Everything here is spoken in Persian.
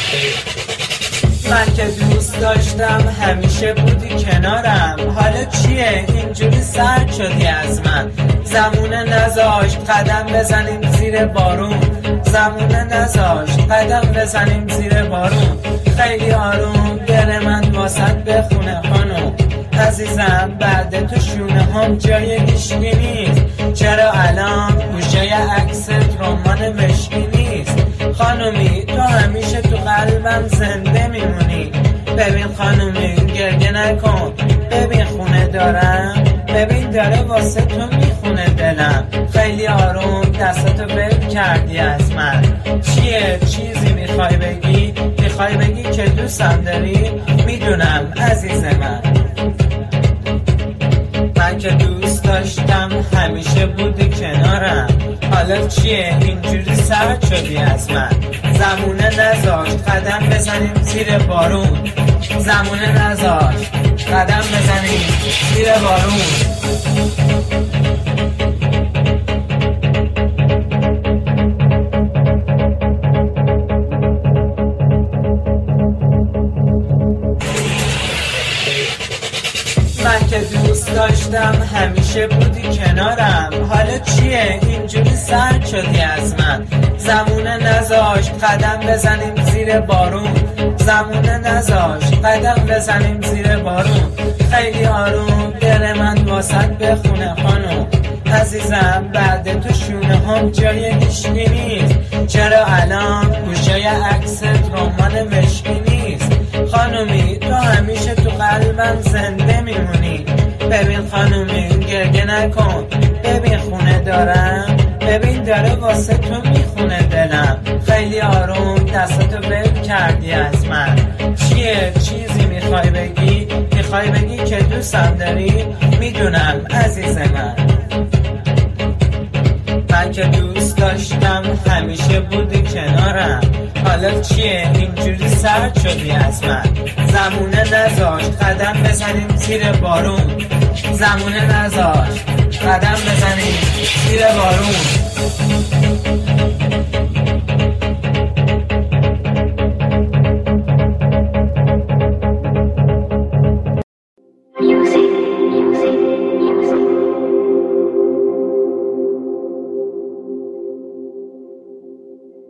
من که دوست داشتم همیشه بودی کنارم، حالا چیه اینجوری سرد شدی از من؟ زمونه نذاشت قدم بزنیم زیر بارون، زمونه نذاشت قدم بزنیم زیر بارون. خیلی آروم دل من واسط بخونه خانم عزیزم، بعد تو شونه هم جای هیشگی نیست. چرا الان گوشه عکست رمان مشکی نیست؟ خانومی تو همیشه تو قلبم زنده میمونی. ببین خانومی گریه نکن، ببین خونه دارم، ببین داره واسه تو میخونه دلم. خیلی آروم دستاتو ول کردی از من. چیه چیزی میخوای بگی؟ میخوای بگی که دوستم داری؟ میدونم عزیز من که دوست داشتم همیشه بودی کنارم، حالا چیه اینجوری سرد شدی از من؟ زمونه نذاشت قدم بزنیم زیر بارون، زمونه نذاشت قدم بزنیم زیر بارون. من که دوست داشتم همیشه بودی کنارم، حالا چیه اینجوری سرد شدی از من؟ زمونه نذاشت قدم بزنیم زیر بارون، زمونه نذاشت قدم بزنیم زیر بارون. خیلی آروم دل من واسط بخونه خانم عزیزم، بعد تو شونه هم جای هیشگی نیست. چرا الان گوشه عکست رمان مشکی نیست؟ خانومی تو همیشه تو قلبم زنده میمونی. ببین خانومی گریه نکن، ببین خونه دارم، ببین داره واسه تو میخونه دلم. خیلی آروم دستاتو ول کردی از من. چیه چیزی میخوای بگی؟ میخوای بگی که دوستم داری؟ میدونم عزیز من که دوست داشتم همیشه بودی کنارم، حالا چیه اینجوری سرد شدی از من؟ زمونه نذاشت قدم بزنیم زیر بارون، زمونه نذاشت قدم بزنیم زیر بارون.